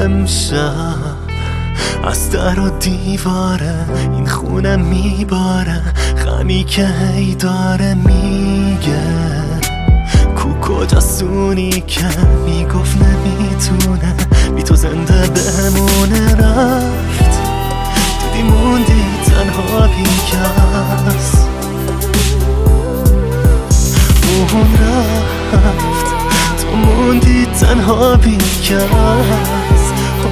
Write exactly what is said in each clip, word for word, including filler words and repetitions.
امشب از در و دیواره این خونه میباره، غمی که هی داره میگه کو کجاست اونی که میگفت نمیتونه بی تو زنده بمونه. رفت دیدی موندی تنها بیکس، اون رفت تو موندی تنها بیکس.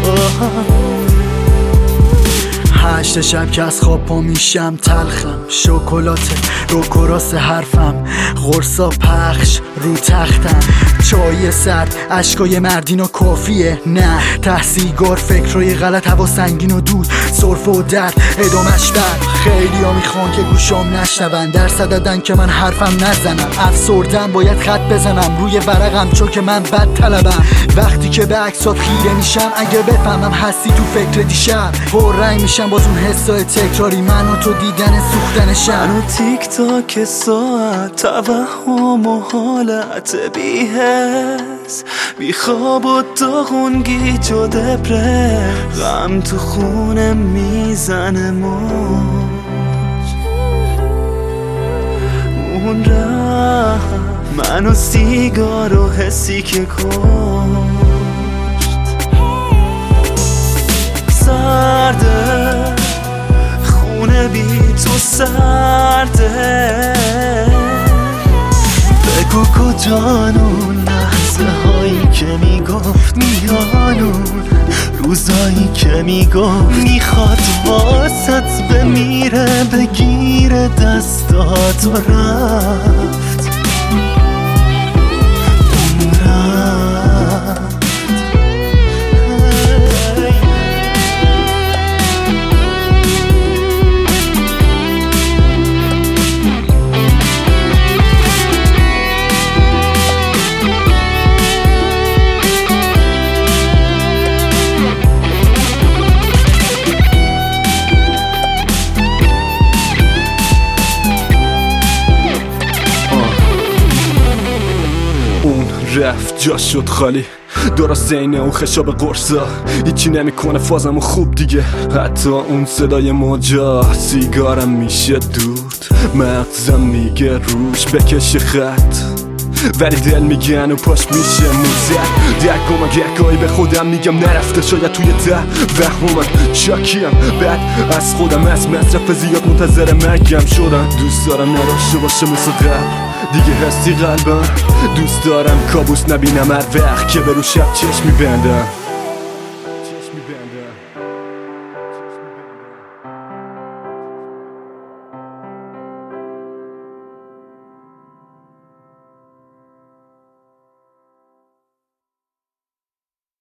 هشت شب که از خواب پا میشم تلخم، شکلاته رو کراس حرفم، غرصا پخش رو تختم، چای سرد اشکای مردین و کافیه، نه ته سیگار فکرای غلط، هوا سنگین و دود سرفه و درد ادامش بد. خیلی ها میخوان که گوشام نشنون، درصد دادن که من حرفم نزنم، افسردم باید خط بزنم روی ورقم چون که من بد طلبم. وقتی که به عکسات خیره میشم اگه بفهمم هستی تو فکر دیشب، پر رنگ میشم باز اون حسای تکراری، من و تو دیدن سوختن شب، من و تیک تاک ساعت، توهم و حالت بی حس، بی خواب و داغون گیج و دپرس، غم تو خونه میزنه موج. اون رفت من و سیگار و حسی که کشت، سرده خونه بی تو سرده. بگو کجان اون لحظه هایی که میگفت میانون روزایی که میگفت میخواد واسط بمیره، بگیره دستات و رفت. اون رفت رفت جا شد خالی، درست اینه اون خشاب قرصا هیچی نمیکنه فازمو خوب دیگه، حتی اون صدای موجا. سیگارم میشه دود، مغزم میگه روش بکش خط، ولی دل میگن و پاش میشه موزد. درکو من گهگاهی به خودم میگم نرفته شاید توی ته وهمم، شاکیم بعد از خودم، از مصرف زیاد منتظر مرگم شدم. دوست دارم نداشته باشه مثل قبل دیگه هستی قلبم، دوست دارم کابوس نبینم هر وقت که به رو شب چشم میبندم.